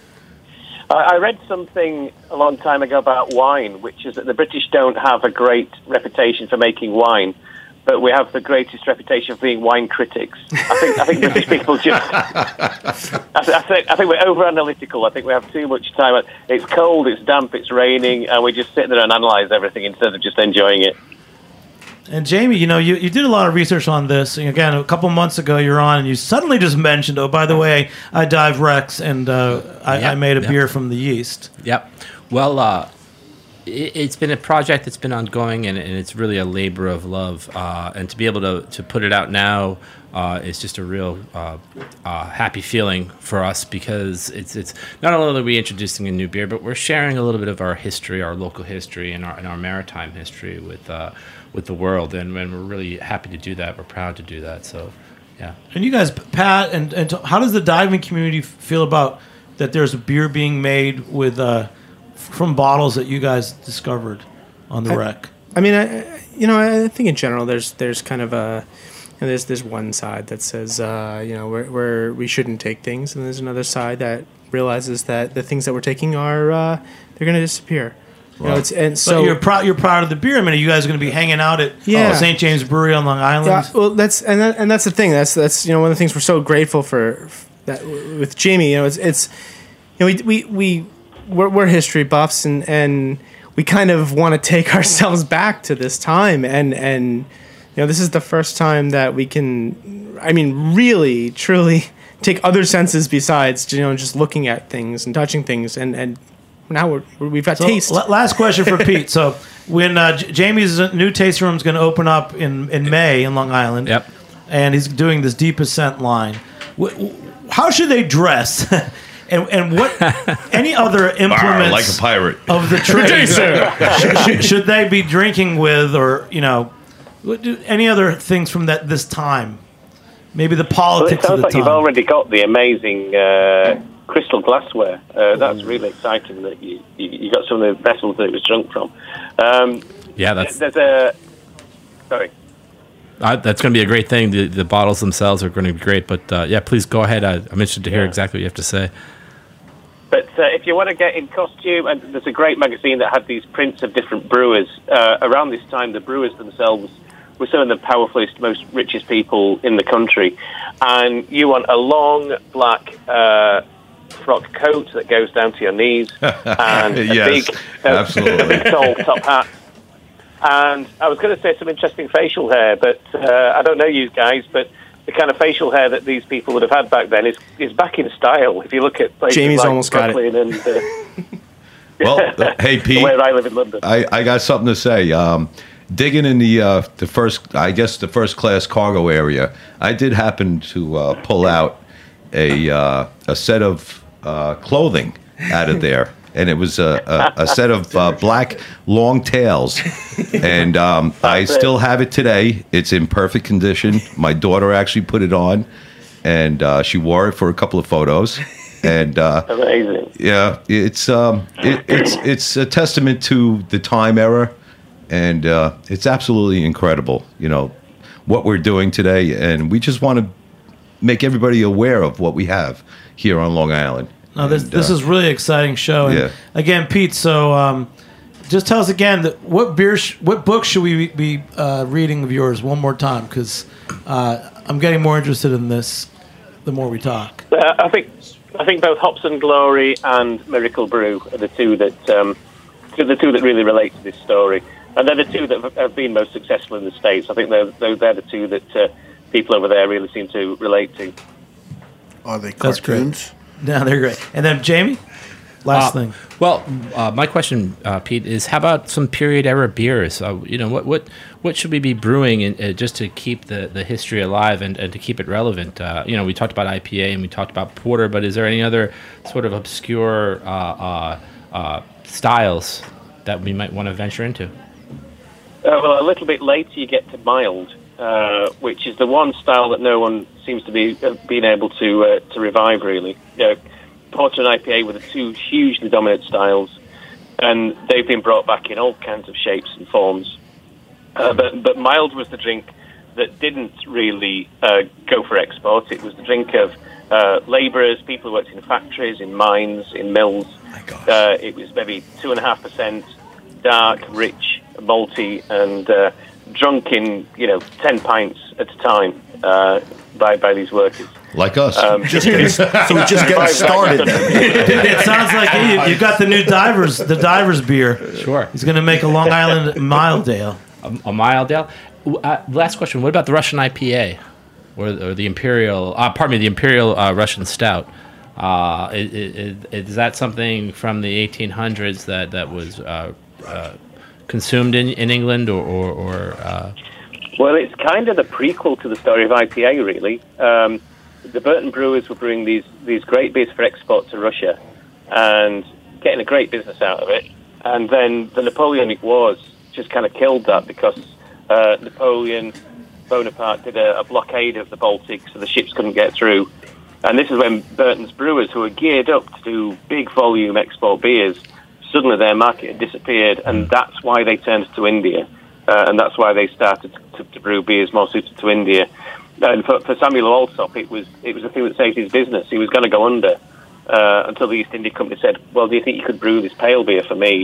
I I read something a long time ago about wine, which is that the British don't have a great reputation for making wine, but we have the greatest reputation for being wine critics. I think I think British people just. I, th- I think I think we're over analytical. I think we have too much time. It's cold, it's damp, it's raining, and we just sit there and analyze everything instead of just enjoying it. And Jamie, you know, you, you did a lot of research on this. And again, a couple months ago, you're on, and you suddenly just mentioned, oh, by the way, I dive Rex, and uh, I, Yep, I made a yep. beer from the yeast. Yep. Well, uh, it, it's been a project that's been ongoing, and, and it's really a labor of love. Uh, and to be able to, to put it out now uh, is just a real uh, uh, happy feeling for us, because it's it's not only are we introducing a new beer, but we're sharing a little bit of our history, our local history, and our and our maritime history with uh, with the world. And, and we're really happy to do that. We're proud to do that. So, yeah. And you guys, Pat, and, and how does the diving community feel about that there's a beer being made with uh, from bottles that you guys discovered on the I- wreck? I mean, I, you know, I think in general, there's there's kind of a, you know, there's there's one side that says, uh, you know, we're, we're we shouldn't take things, and there's another side that realizes that the things that we're taking are uh, they're going to disappear. You know, it's and so so you're proud. You're proud of the beer. I mean, are you guys going to be hanging out at Yeah. uh, Saint James Brewery on Long Island? Yeah, well, that's and that, and that's the thing. That's that's you know one of the things we're so grateful for that with Jamie. You know, it's it's you know we we we we're, we're history buffs and and we kind of want to take ourselves back to this time and and you know this is the first time that we can, I mean, really truly take other senses besides you know just looking at things and touching things and and. Now we're, we've got So, taste. la- last question for Pete. So when uh, J- Jamie's new tasting room is going to open up in, in May in Long Island, Yep. and he's doing this Deep Ascent line, wh- wh- how should they dress? and and what any other implements like a pirate. of the trade should, should, should they be drinking with, or you know, what do- any other things from that this time? Maybe the Well, it politics of sounds the like time. you've already got the amazing uh, crystal glassware. Uh, that's really exciting that you, you you got some of the vessels that it was drunk from. Um, Yeah, that's there's a sorry. uh, that's going to be a great thing. The, the bottles themselves are going to be great. But uh, yeah, please go ahead. I, I'm interested to hear exactly what you have to say. But uh, if you want to get in costume, and there's a great magazine that had these prints of different brewers. Uh, around this time, the brewers themselves were some of the powerfulest, most richest people in the country. And you want a long black uh, frock coat that goes down to your knees, and a Yes, big, uh, absolutely. a big tall top hat. And I was going to say some interesting facial hair, but uh, I don't know you guys, but the kind of facial hair that these people would have had back then is, is back in style. If you look at places Jamie's like almost got it. Brooklyn and uh, Well, uh, hey Pete, where I live in London. I, I got something to say. Um, digging in the uh, the first, I guess the first class cargo area, I did happen to uh, pull out a uh, a set of uh, clothing out of there, and it was a, a, a set of uh, black long tails, and um, I still have it today. It's in perfect condition. My daughter actually put it on, and uh, she wore it for a couple of photos. And uh, Amazing. yeah, it's um, it, it's it's a testament to the time era, and uh, it's absolutely incredible. You know what we're doing today, and we just want to make everybody aware of what we have here on Long Island. No, this And, this uh, is really exciting show. And Yeah. again, Pete. So, um, just tell us again that what beer, sh- what book should we be uh, reading of yours one more time? Because uh, I'm getting more interested in this the more we talk. Uh, I think I think both Hops and Glory and Miracle Brew are the two that um, the two that really relate to this story, and they're the two that have- have been most successful in the States. I think they're they're, they're the two that uh, people over there really seem to relate to. Are they That's great. cartoons? No, they're great. And then Jamie, last Uh, thing. Well, uh, my question, uh, Pete, is how about some period era beers? Uh, you know, what what what should we be brewing in, uh, just to keep the, the history alive and, and to keep it relevant? Uh, you know, we talked about I P A and we talked about porter, but is there any other sort of obscure uh, uh, uh, styles that we might want to venture into? Uh, well, a little bit later you get to mild, uh, which is the one style that no one seems to be uh, being able to uh, to revive. Really, you know, porter and I P A were the two hugely dominant styles, and they've been brought back in all kinds of shapes and forms. Uh, but but mild was the drink that didn't really uh, go for export. It was the drink of uh, labourers, people who worked in factories, in mines, in mills. Uh, it was maybe two and a half percent, dark, rich, malty, and uh, drunk in you know ten pints at a time uh, by by these workers. like us. Um, Just getting, so we're just getting started. It sounds like you, you got the new divers, the divers beer. Sure. He's going to make a Long Island mild ale. A, a mild ale. Uh, last question: what about the Russian I P A, or, or the Imperial? Uh, pardon me, the Imperial uh, Russian Stout? Uh, is, is, is that something from the eighteen hundreds that that was uh, uh, consumed in, in England, or? or, or uh... Well, it's kind of the prequel to the story of I P A, really. Um, the Burton Brewers were brewing these these great beers for export to Russia and getting a great business out of it. And then the Napoleonic Wars just kind of killed that because uh, Napoleon Bonaparte did a, a blockade of the Baltic so the ships couldn't get through. And this is when Burton's Brewers, who were geared up to do big volume export beers, suddenly their market had disappeared, and that's why they turned to India. Uh, and that's why they started to, to brew beers more suited to India. And for, for Samuel Alsop, it was it was the thing that saved his business. He was going to go under uh, until the East India Company said, "Well, do you think you could brew this pale beer for me?"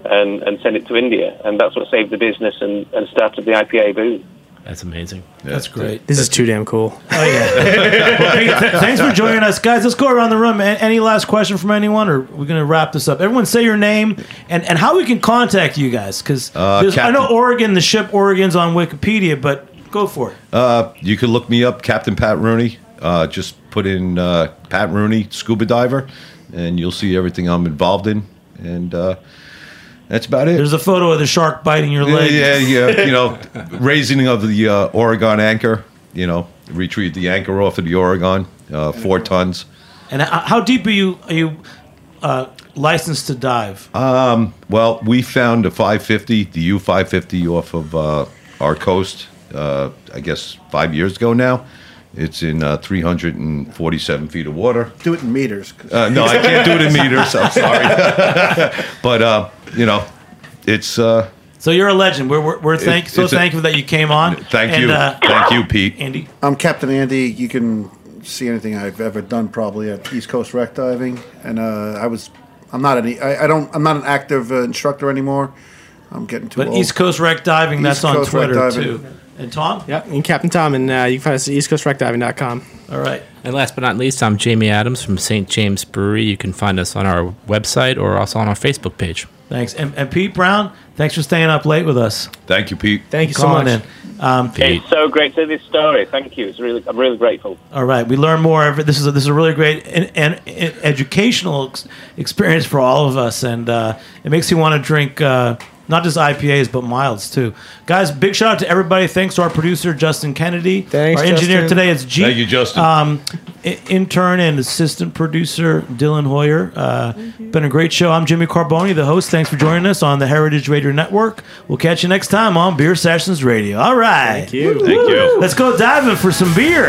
and, and send it to India. And that's what saved the business and, and started the I P A boom. That's amazing. That's great. This is too damn cool. Oh yeah. Well, Pete, th- thanks for joining us, guys. Let's go around the room. A- Any last question from anyone, or we're gonna wrap this up? Everyone, say your name and, and how we can contact you guys, because Uh, I know Captain- Oregon, the ship Oregon's on Wikipedia, but go for it. Uh, you can look me up, Captain Pat Rooney. Uh, just put in uh, Pat Rooney, scuba diver, and you'll see everything I'm involved in. And uh, that's about it. There's a photo of the shark biting your Yeah, leg. yeah, yeah. You know, raising of the uh, Oregon anchor. You know, retrieve the anchor off of the Oregon, uh, four tons. And h- how deep are you are you uh, licensed to dive? Um, well, we found a five fifty, the U five fifty, off of uh, our coast. Uh, I guess five years ago now. It's in uh, three hundred forty-seven feet of water. Do it in meters. 'cause- Uh, no, I can't do it in meters. I'm sorry, but uh, you know, it's. Uh, So you're a legend. We're we're, we're thank, It- so it's a- thankful that you came on. thank And, you, uh, thank you, Pete. Andy. I'm Captain Andy. You can see anything I've ever done probably at East Coast Wreck Diving, and uh, I was. I'm not any. I, I don't. I'm not an active uh, instructor anymore. I'm getting too But old. East Coast Wreck Diving, that's East on Coast Wreck Twitter Diving. too. And Tom? Yep, and Captain Tom, and uh, you can find us at east coast wreck diving dot com. All right. And last but not least, I'm Jamie Adams from Saint James Brewery. You can find us on our website or also on our Facebook page. Thanks. And, and Pete Brown, thanks for staying up late with us. Thank you, Pete. Thank you so Calling much. in. Um, Pete. It's so great to hear this story. Thank you. It's really, I'm really grateful. all right, we learn more. Every, this is a, this is a really great and, and, and educational ex- experience for all of us, and uh, it makes you want to drink uh, not just I P As but milds too. Guys, big shout out to everybody. Thanks to our producer Justin Kennedy. Thanks, our engineer Justin. today is G. Thank you, Justin. Um, I- intern and assistant producer Dylan Hoyer. Uh, been a great show. I'm Jimmy Carboni, the host. Thanks for joining us on the Heritage Radio Network. We'll catch you next time on Beer Sessions Radio. All right. Thank you. Thank you. Let's go diving for some beer.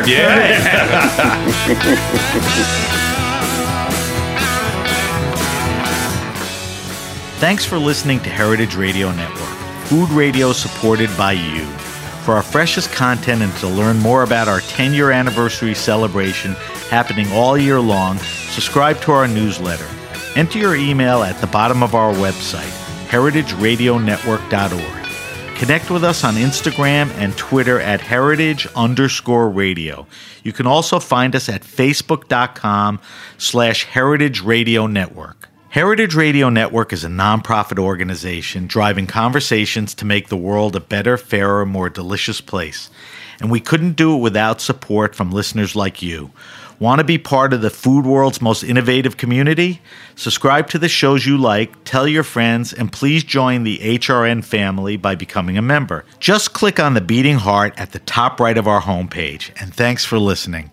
Thanks for listening to Heritage Radio Network, food radio supported by you. For our freshest content and to learn more about our ten-year anniversary celebration happening all year long, subscribe to our newsletter. Enter your email at the bottom of our website, heritage radio network dot org. Connect with us on Instagram and Twitter at heritage underscore radio. You can also find us at facebook.com slash heritage radio network. Heritage Radio Network is a nonprofit organization driving conversations to make the world a better, fairer, more delicious place. And we couldn't do it without support from listeners like you. Want to be part of the food world's most innovative community? Subscribe to the shows you like, tell your friends, and please join the H R N family by becoming a member. Just click on the beating heart at the top right of our homepage. And thanks for listening.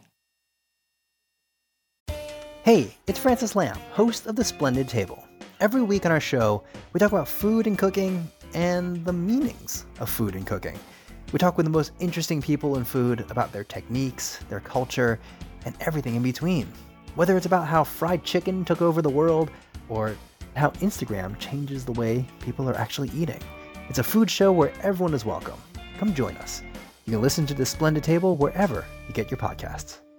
Hey, it's Francis Lamb, host of The Splendid Table. Every week on our show, we talk about food and cooking and the meanings of food and cooking. We talk with the most interesting people in food about their techniques, their culture, and everything in between. Whether it's about how fried chicken took over the world or how Instagram changes the way people are actually eating. It's a food show where everyone is welcome. Come join us. You can listen to The Splendid Table wherever you get your podcasts.